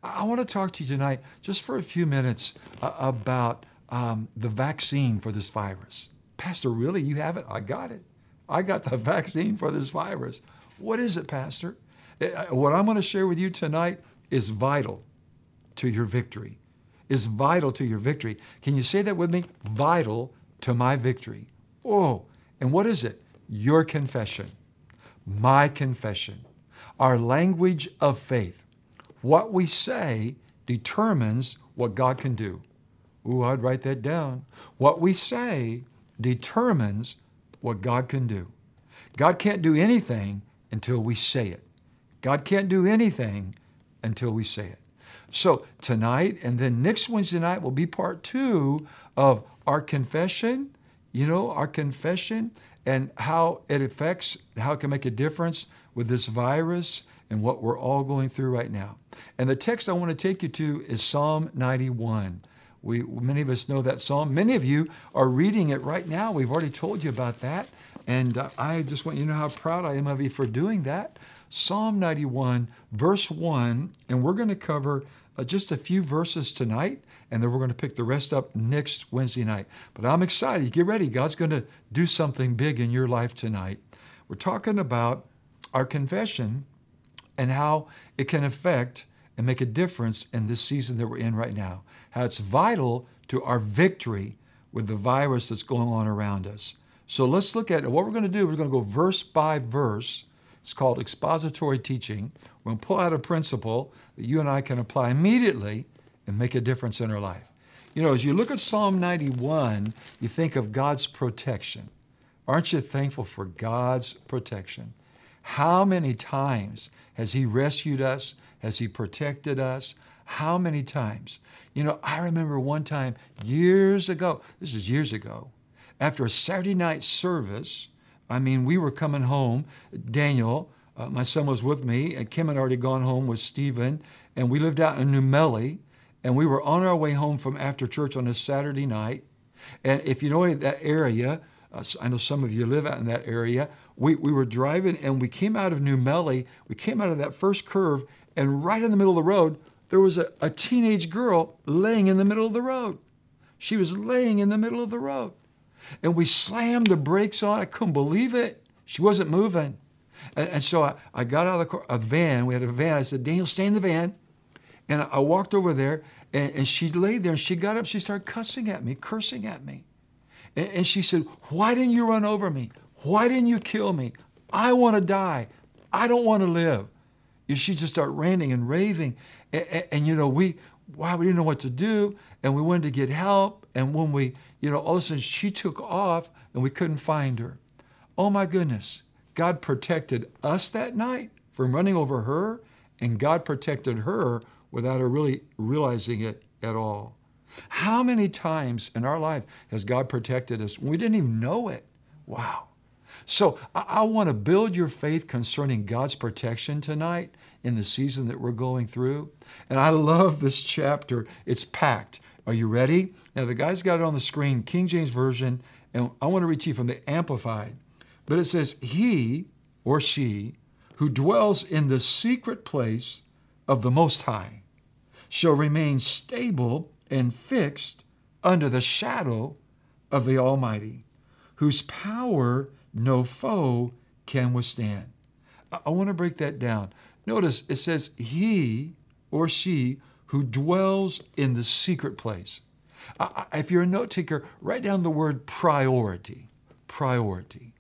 I want to talk to you tonight just for a few minutes about the vaccine for this virus. Pastor, really? You have it? I got it. I got the vaccine for this virus. What is it, Pastor? What I'm going to share with you tonight is vital to your victory. Is vital to your victory. Can you say that with me? Vital to my victory. Oh, and what is it? Your confession. My confession. Our language of faith. What we say determines what God can do. Ooh, I'd write that down. What we say determines what God can do. God can't do anything until we say it. God can't do anything until we say it. So tonight and then next Wednesday night will be part 2 of our confession, our confession and how it affects, how it can make a difference with this virus and what we're all going through right now. And the text I want to take you to is Psalm 91. Many of us know that psalm. Many of you are reading it right now. We've already told you about that. And I just want you to know how proud I am of you for doing that. Psalm 91, verse 1, and we're going to cover just a few verses tonight, and then we're going to pick the rest up next Wednesday night. But I'm excited. Get ready. God's going to do something big in your life tonight. We're talking about our confession and how it can affect and make a difference in this season that we're in right now. How it's vital to our victory with the virus that's going on around us. So let's look at it. What we're going to do, we're going to go verse by verse. It's called expository teaching. We're going to pull out a principle that you and I can apply immediately and make a difference in our life. As you look at Psalm 91, you think of God's protection. Aren't you thankful for God's protection? How many times has He rescued us? Has He protected us? How many times? I remember one time years ago, this is years ago, after a Saturday night service, we were coming home. Daniel, my son, was with me, and Kim had already gone home with Stephen, and we lived out in New Melly, and we were on our way home from after church on a Saturday night. And if you know that area, I know some of you live out in that area, we were driving, and we came out of New Melly. We came out of that first curve, and right in the middle of the road, there was a teenage girl laying in the middle of the road. She was laying in the middle of the road. And we slammed the brakes on. I couldn't believe it. She wasn't moving. And so I got out of a van. We had a van. I said, Daniel, stay in the van. And I walked over there, and she laid there, and she got up. She started cursing at me. And she said, why didn't you run over me? Why didn't you kill me? I want to die. I don't want to live. She just started ranting and raving. And we didn't know what to do. And we wanted to get help. And when we, all of a sudden she took off and we couldn't find her. Oh my goodness. God protected us that night from running over her, and God protected her without her really realizing it at all. How many times in our life has God protected us when we didn't even know it? Wow. So I want to build your faith concerning God's protection tonight in the season that we're going through. And I love this chapter. It's packed. Are you ready? Now, the guy's got it on the screen, King James Version, and I want to read to you from the Amplified. But it says, he or she who dwells in the secret place of the Most High shall remain stable and fixed under the shadow of the Almighty, whose power no foe can withstand. I want to break that down. Notice it says he or she who dwells in the secret place. If you're a note taker, write down the word priority. Priority.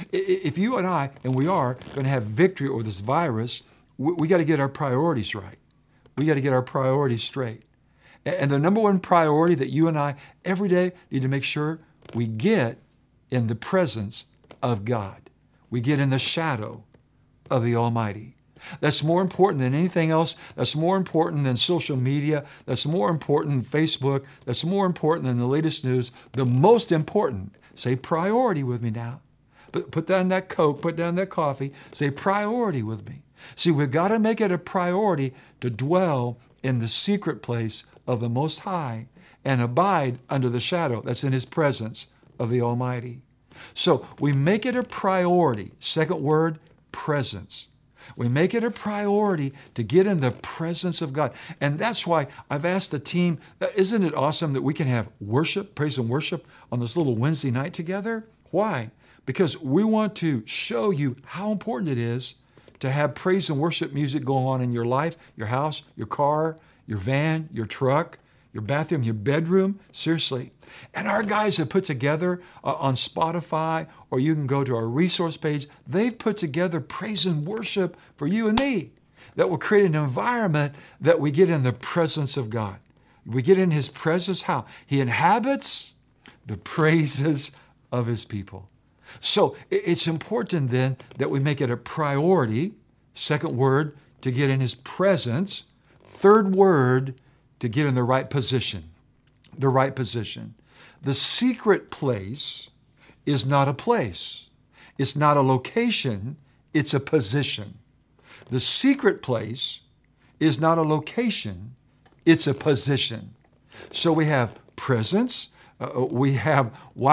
If you and I, and we are, going to have victory over this virus, we got to get our priorities right. We got to get our priorities straight. And the number one priority that you and I every day need to make sure we get in the presence of God. We get in the shadow of the Almighty. That's more important than anything else. That's more important than social media. That's more important than Facebook. That's more important than the latest news. The most important, say priority with me now. Put down that Coke, put down that coffee. Say priority with me. See, we've got to make it a priority to dwell in the secret place of the Most High and abide under the shadow that's in His presence of the Almighty. So we make it a priority. Second word, presence. We make it a priority to get in the presence of God. And that's why I've asked the team, isn't it awesome that we can have worship, praise and worship on this little Wednesday night together? Why? Because we want to show you how important it is to have praise and worship music going on in your life, your house, your car, your van, your truck, your bathroom, your bedroom. Seriously. And our guys have put together on Spotify, or you can go to our resource page, they've put together praise and worship for you and me that will create an environment that we get in the presence of God. We get in His presence. How? He inhabits the praises of His people. So it's important then that we make it a priority. Second word, to get in His presence. Third word, to get in the right position. The right position. The secret place is not a place. It's not a location. It's a position. The secret place is not a location. It's a position. So we have presence. We got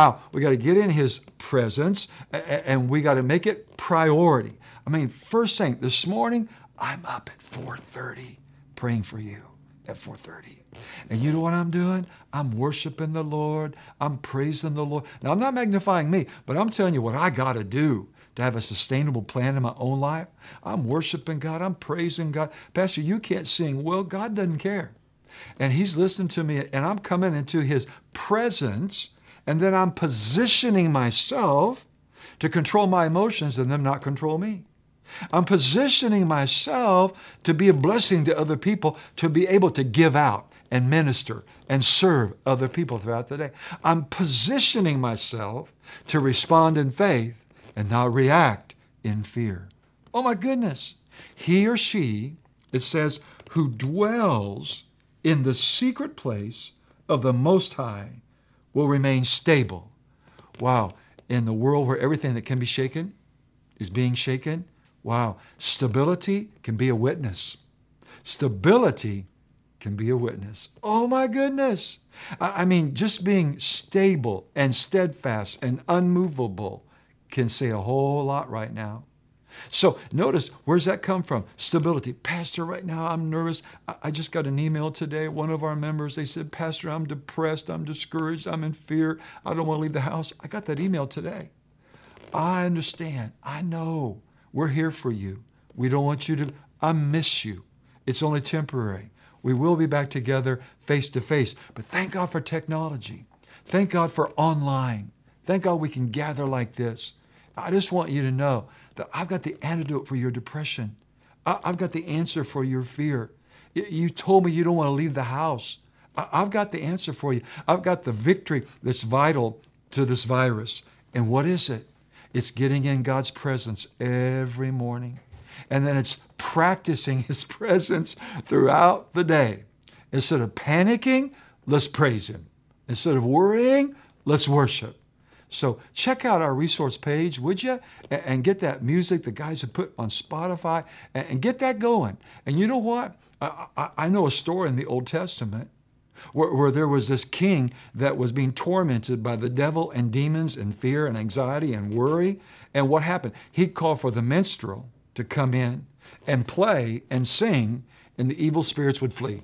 to get in His presence, and we got to make it priority. I mean, first thing, this morning, I'm up at 4:30 praying for you at 4:30. And you know what I'm doing? I'm worshiping the Lord. I'm praising the Lord. Now, I'm not magnifying me, but I'm telling you what I got to do to have a sustainable plan in my own life. I'm worshiping God. I'm praising God. Pastor, you can't sing. Well, God doesn't care. And He's listening to me, and I'm coming into His presence, and then I'm positioning myself to control my emotions and them not control me. I'm positioning myself to be a blessing to other people, to be able to give out and minister and serve other people throughout the day. I'm positioning myself to respond in faith and not react in fear. Oh my goodness. He or she, it says, who dwells in the secret place of the Most High will remain stable. Wow. In the world where everything that can be shaken is being shaken, wow. Stability can be a witness. Stability can be a witness. Oh my goodness. I mean, just being stable and steadfast and unmovable can say a whole lot right now. So notice, where's that come from? Stability. Pastor, right now I'm nervous. I just got an email today. One of our members, they said, Pastor, I'm depressed. I'm discouraged. I'm in fear. I don't want to leave the house. I got that email today. I understand. I know. We're here for you. We don't want you to, I miss you. It's only temporary. We will be back together face to face. But thank God for technology. Thank God for online. Thank God we can gather like this. I just want you to know that I've got the antidote for your depression. I've got the answer for your fear. You told me you don't want to leave the house. I've got the answer for you. I've got the victory that's vital to this virus. And what is it? It's getting in God's presence every morning. And then it's practicing His presence throughout the day. Instead of panicking, let's praise Him. Instead of worrying, let's worship. So check out our resource page, would you? And get that music the guys have put on Spotify and get that going. And you know what? I know a story in the Old Testament where there was this king that was being tormented by the devil and demons and fear and anxiety and worry. And what happened? He called for the minstrel to come in and play and sing, and the evil spirits would flee.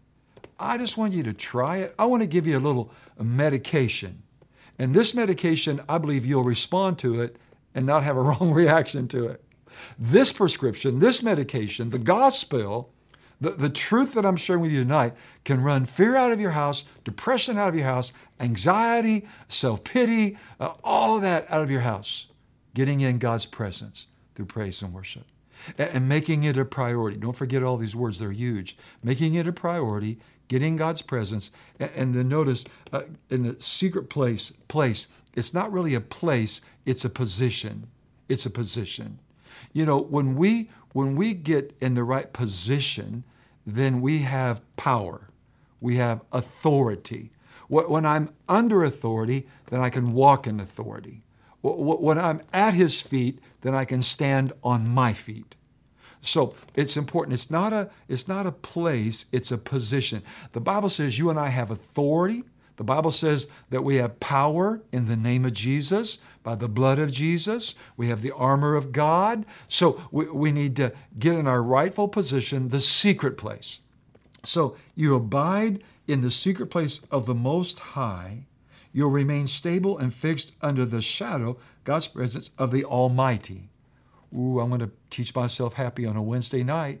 I just want you to try it. I want to give you a little medication. And this medication, I believe you'll respond to it and not have a wrong reaction to it. This prescription, this medication, the gospel, the truth that I'm sharing with you tonight can run fear out of your house, depression out of your house, anxiety, self-pity, all of that out of your house. Getting in God's presence through praise and worship. And making it a priority. Don't forget all these words, they're huge. Making it a priority, getting God's presence. And then notice in the secret place, it's not really a place, it's a position. It's a position. You know, when we get in the right position, then we have power. We have authority. When I'm under authority, then I can walk in authority. When I'm at His feet, then I can stand on my feet. So it's important. It's not a place, it's a position. The Bible says you and I have authority. The Bible says that we have power in the name of Jesus, by the blood of Jesus. We have the armor of God. So we need to get in our rightful position, the secret place. So you abide in the secret place of the Most High. You'll remain stable and fixed under the shadow, God's presence, of the Almighty. Ooh, I'm going to teach myself happy on a Wednesday night.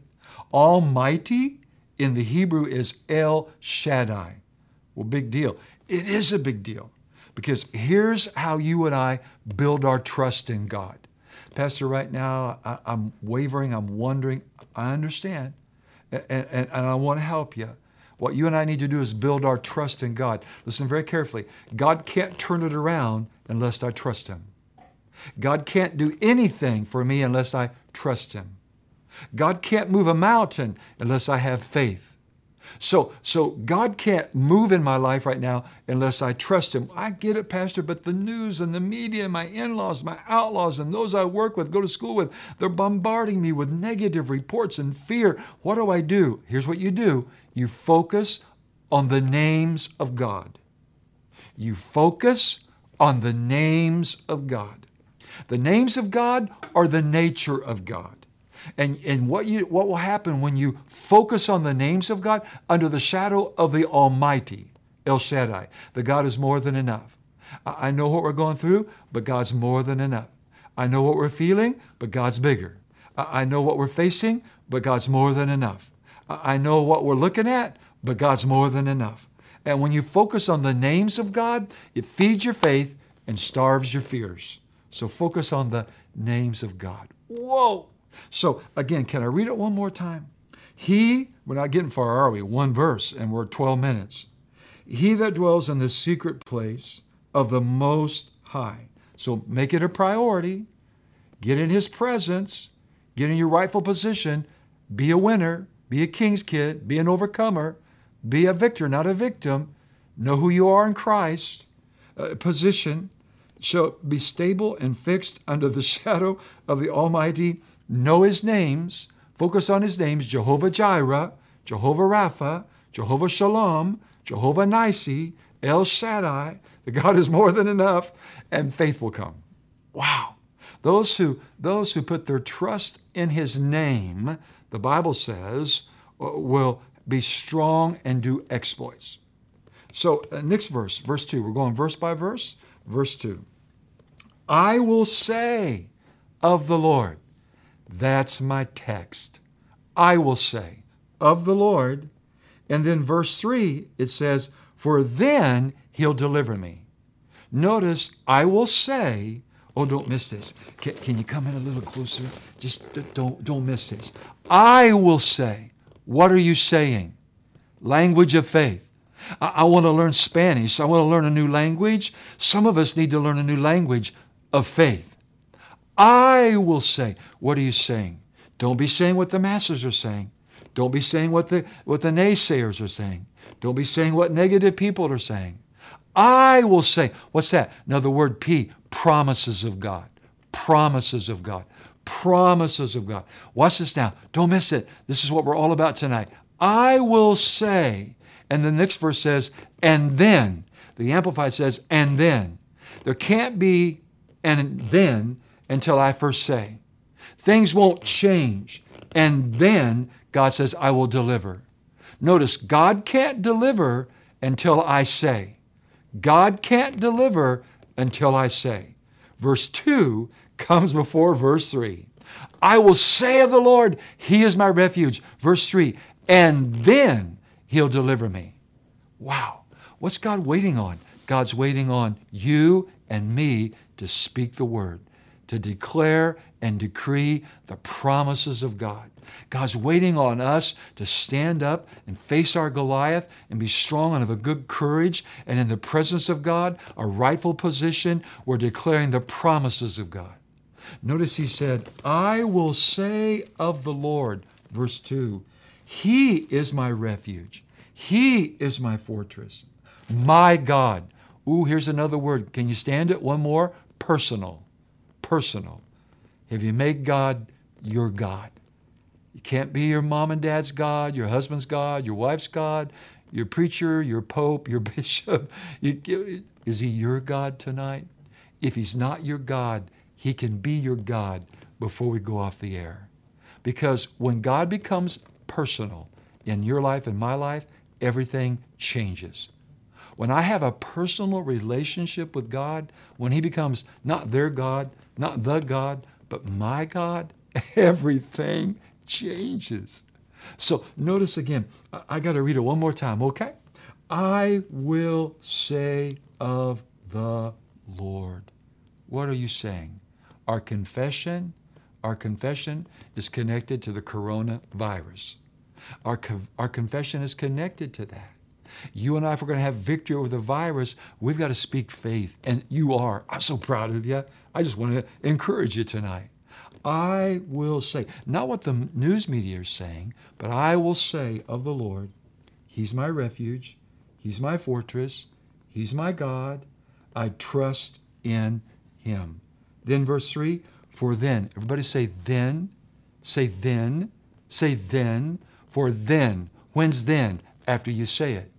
Almighty in the Hebrew is El Shaddai. Well, big deal. It is a big deal, because here's how you and I build our trust in God. Pastor, right now I'm wavering, I'm wondering. I understand, and I want to help you. What you and I need to do is build our trust in God. Listen very carefully. God can't turn it around unless I trust Him. God can't do anything for me unless I trust Him. God can't move a mountain unless I have faith. So God can't move in my life right now unless I trust Him. I get it, Pastor, but the news and the media and my in-laws, my outlaws, and those I work with, go to school with, they're bombarding me with negative reports and fear. What do? Here's what you do. You focus on the names of God. You focus on the names of God. The names of God are the nature of God. And what will happen when you focus on the names of God under the shadow of the Almighty, El Shaddai, the God is more than enough. I know what we're going through, but God's more than enough. I know what we're feeling, but God's bigger. I know what we're facing, but God's more than enough. I know what we're looking at, but God's more than enough. And when you focus on the names of God, it feeds your faith and starves your fears. So focus on the names of God. Whoa! So again, can I read it one more time? We're not getting far, are we? One verse, and we're 12 minutes. He that dwells in the secret place of the Most High. So make it a priority. Get in His presence. Get in your rightful position. Be a winner. Be a king's kid. Be an overcomer. Be a victor, not a victim. Know who you are in Christ. Position. So be stable and fixed under the shadow of the Almighty. Know His names. Focus on His names. Jehovah Jireh, Jehovah Rapha, Jehovah Shalom, Jehovah Nisi, El Shaddai. The God is more than enough, and faith will come. Wow. Those who put their trust in His name, the Bible says, will be strong and do exploits. So next verse, verse 2. We're going verse by verse. Verse 2. I will say of the Lord. That's my text. I will say of the Lord. And then verse 3, it says, for then He'll deliver me. Notice, I will say, oh, don't miss this. Can you come in a little closer? Just don't miss this. I will say. What are you saying? Language of faith. I want to learn Spanish. I want to learn a new language. Some of us need to learn a new language of faith. I will say. What are you saying? Don't be saying what the masses are saying. Don't be saying what the naysayers are saying. Don't be saying what negative people are saying. I will say. What's that? Another word, P, promises of God. Promises of God. Promises of God. Watch this now. Don't miss it. This is what we're all about tonight. I will say. And the next verse says, and then. The Amplified says, and then. There can't be and then until I first say. Things won't change. And then God says, I will deliver. Notice, God can't deliver until I say. God can't deliver until I say. Verse 2 comes before verse 3. I will say of the Lord, He is my refuge. Verse 3, and then He'll deliver me. Wow. What's God waiting on? God's waiting on you and me to speak the word, to declare and decree the promises of God. God's waiting on us to stand up and face our Goliath and be strong and of a good courage. And in the presence of God, a rightful position, we're declaring the promises of God. Notice He said, I will say of the Lord, verse 2, He is my refuge. He is my fortress, my God. Ooh, here's another word. Can you stand it? One more. Personal. Personal. Have you made God your God? You can't be your mom and dad's God, your husband's God, your wife's God, your preacher, your pope, your bishop. Is he your God tonight? If he's not your God, he can be your God before we go off the air. Because when God becomes personal in your life and my life, everything changes. When I have a personal relationship with God, when he becomes not their God, not the God, but my God, everything changes. So notice again, I got to read it one more time, okay? I will say of the Lord. What are you saying? Our confession is connected to the coronavirus. Our confession is connected to that. You and I, if we're going to have victory over the virus, we've got to speak faith. And you are. I'm so proud of you. I just want to encourage you tonight. I will say, not what the news media is saying, but I will say of the Lord, he's my refuge, he's my fortress, he's my God, I trust in him. Then verse 3, for then, everybody say then, say then, say then, for then. When's then? After you say it.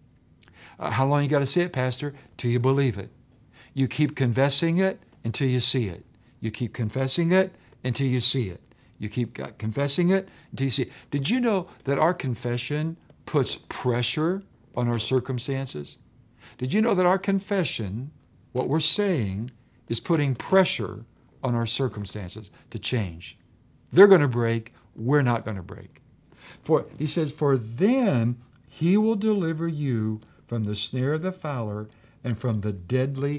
How long you got to say it, Pastor? Till you believe it. You keep confessing it until you see it. You keep confessing it until you see it. You keep confessing it until you see it. Did you know that our confession puts pressure on our circumstances? Did you know that our confession, what we're saying, is putting pressure on our circumstances to change? They're going to break. We're not going to break. He says, for then he will deliver you from the snare of the fowler and from the deadly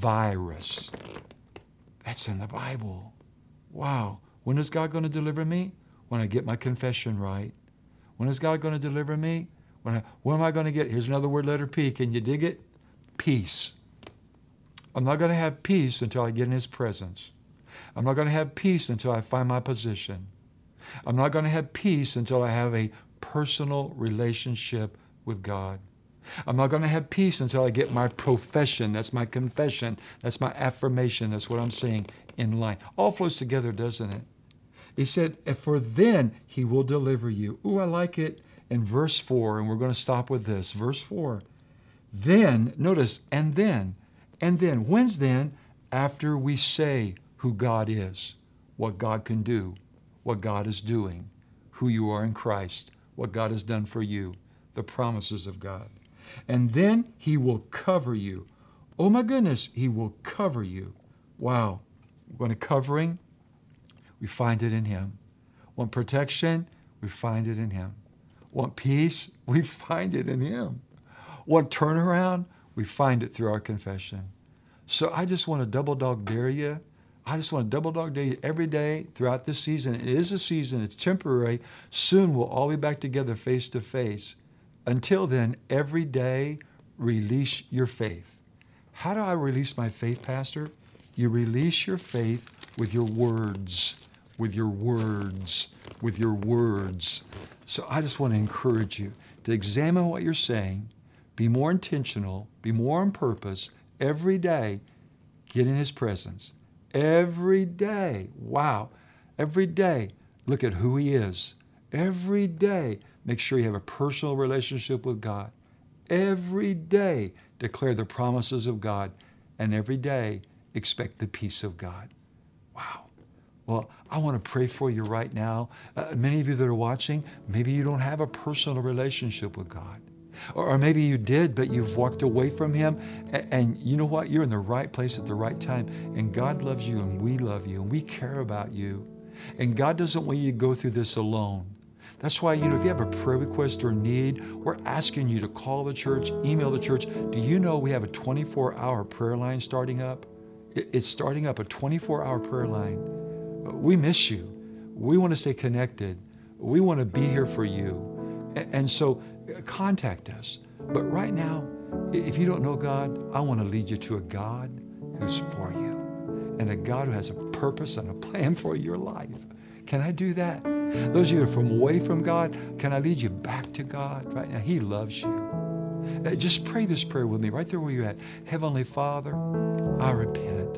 virus. That's in the Bible. Wow. When is God going to deliver me? When I get my confession right. When is God going to deliver me? When am I going to get? Here's another word, letter P. Can you dig it? Peace. I'm not going to have peace until I get in his presence. I'm not going to have peace until I find my position. I'm not going to have peace until I have a personal relationship with God. I'm not going to have peace until I get my profession. That's my confession. That's my affirmation. That's what I'm saying in line. All flows together, doesn't it? He said, for then he will deliver you. Ooh, I like it in verse 4, and we're going to stop with this. Verse 4. Then, notice, and then. When's then? After we say who God is, what God can do, what God is doing, who you are in Christ, what God has done for you, the promises of God. And then he will cover you. Oh my goodness, he will cover you. Wow. Want a covering? We find it in him. Want protection? We find it in him. Want peace? We find it in him. Want turnaround? We find it through our confession. So I just want to double dog dare you. I just want to double dog dare you every day throughout this season. It is a season. It's temporary. Soon we'll all be back together face to face. Until then, every day, release your faith. How do I release my faith, Pastor? You release your faith with your words, with your words, with your words. So I just want to encourage you to examine what you're saying, be more intentional, be more on purpose. Every day, get in his presence. Every day, wow. Every day, look at who he is. Every day, make sure you have a personal relationship with God. Every day, declare the promises of God. And every day, expect the peace of God. Wow. Well, I want to pray for you right now. Many of you that are watching, maybe you don't have a personal relationship with God. Or maybe you did, but you've walked away from him. And you know what? You're in the right place at the right time. And God loves you, and we love you, and we care about you. And God doesn't want you to go through this alone. That's why, if you have a prayer request or need, we're asking you to call the church, email the church. Do you know we have a 24-hour prayer line starting up? It's starting up, a 24-hour prayer line. We miss you. We want to stay connected. We want to be here for you. And so contact us. But right now, if you don't know God, I want to lead you to a God who's for you and a God who has a purpose and a plan for your life. Can I do that? Those of you who are from away from God, can I lead you back to God right now? He loves you. Just pray this prayer with me right there where you're at. Heavenly Father, I repent.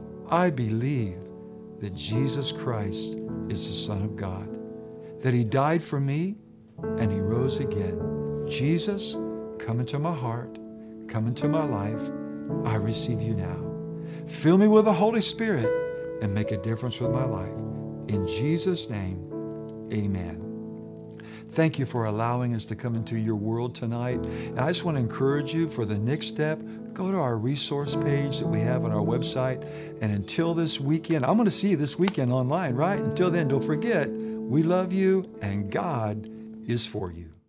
I believe that Jesus Christ is the Son of God, that he died for me and he rose again. Jesus, come into my heart, come into my life. I receive you now. Fill me with the Holy Spirit and make a difference with my life. In Jesus' name, amen. Thank you for allowing us to come into your world tonight. And I just want to encourage you for the next step, go to our resource page that we have on our website. And until this weekend, I'm going to see you this weekend online, right? Until then, don't forget, we love you and God is for you.